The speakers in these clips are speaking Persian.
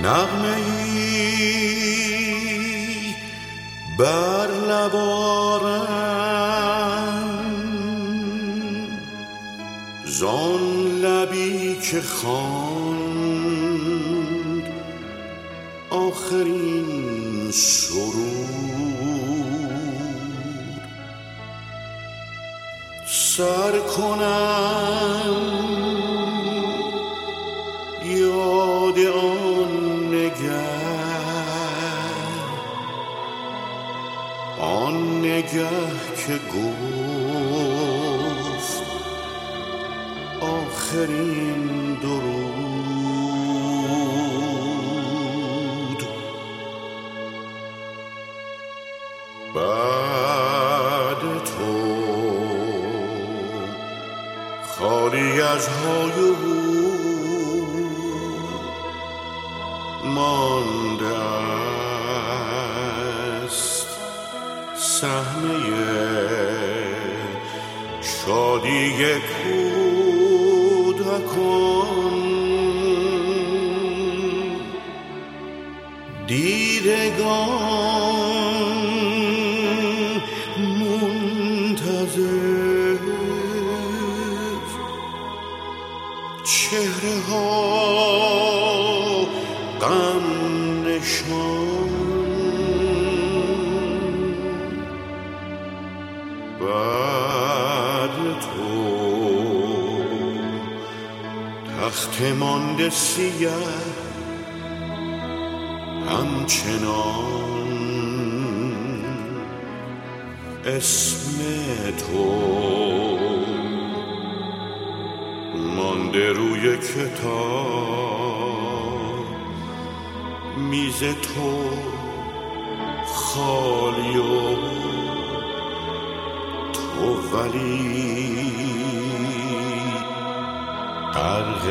نغمه‌ای بر لب آرم زان لبی که خواند آخرین سرود سر کنم یاد آن نگه که گفت آخرین درود بعد تو خالی از های و هو مانده است صحنه شادی کودکان دیدگان منتظر چهره ها غم نشان بعد تو تخت مانده سیه همچنان اسم تو مانده روی کتاب میز تو خالی و تو ولی غرق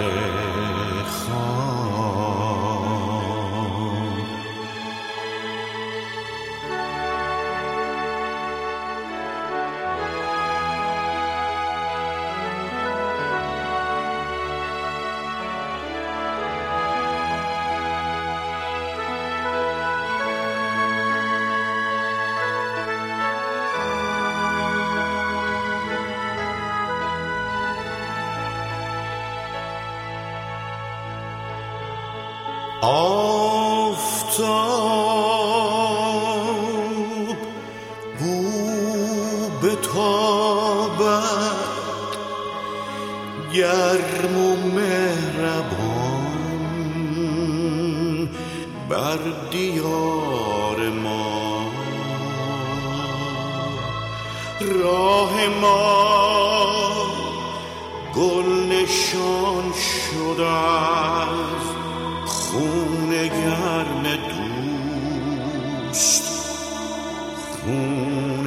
آفتاب بو بتابد گرم و مهربان بر دیار ما راه ما گل نشان شده است خون گرم دوست خون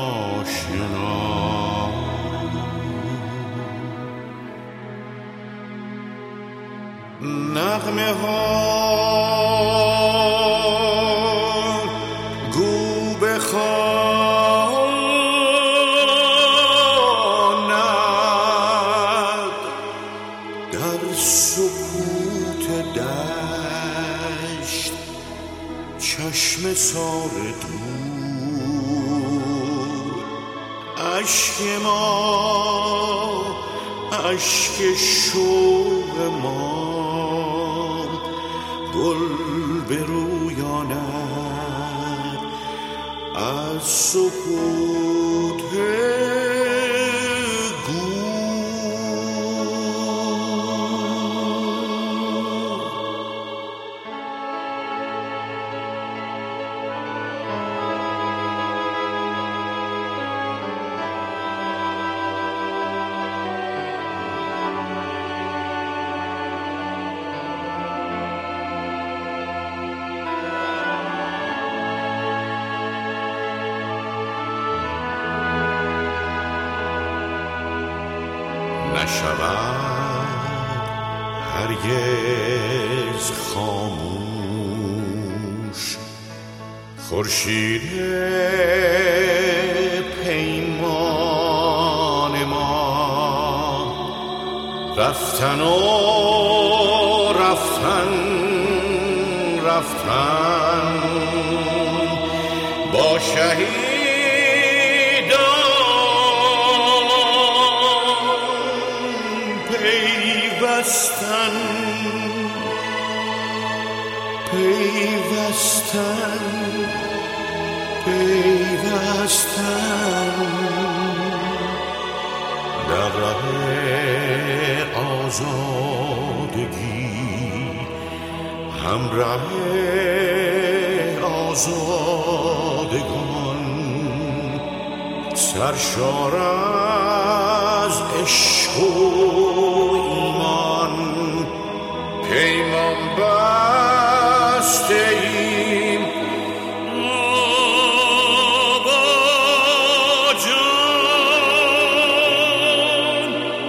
آشنا نغمه ها گو بخواند در سکوت دشت چشم سار دور اشک ما اشک شوق ما گل برویاند از سکوت نشود هرگز خاموش خورشید پیمان ما رفتن و رفتن رفتن با شهیدان پیوستن در راه آزادگی همراه آزادگان سرشار از عشق و ایمان پیمان بسته ایم با جان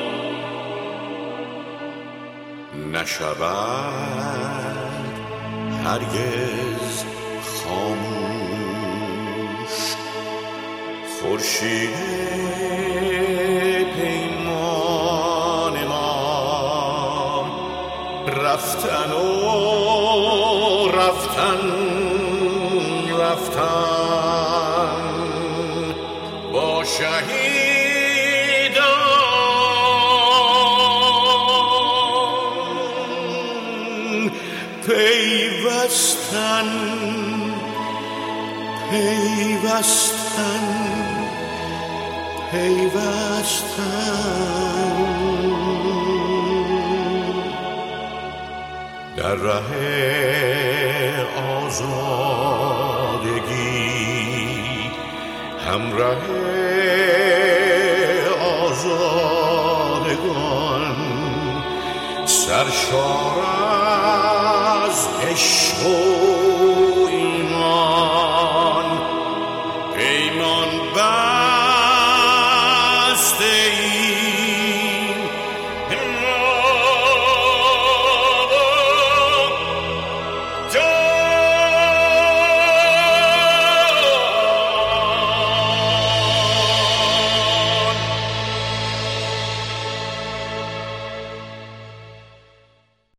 نشود هرگز خاموش خورشید پیمان ما رفتن و رفتن با شهیدان پیوستن در راه آزادگی همراه آزادگان سرشار از عشق